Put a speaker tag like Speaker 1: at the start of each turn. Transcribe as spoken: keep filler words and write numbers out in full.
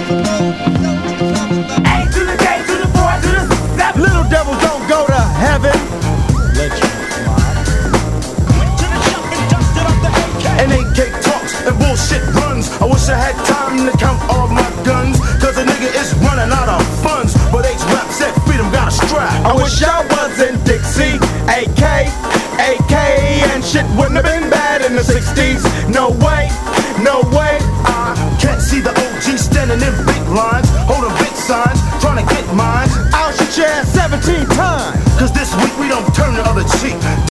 Speaker 1: A to the K to the boy to the seven. Little devils don't go to heaven. Let you fly. Went to the shop and dusted up the A K. And A K talks and bullshit runs. I wish I had time to count all my guns. Cause a nigga is running out of funds. But H rap said freedom got a strap. I wish I was in Dixie. A K, A K, and shit wouldn't have been bad in the sixties. No way, no way. I can't see the O G standing in big lines, holding big signs, trying to get mine. I'll shoot your ass seventeen times. Cause this week we don't turn the other cheek.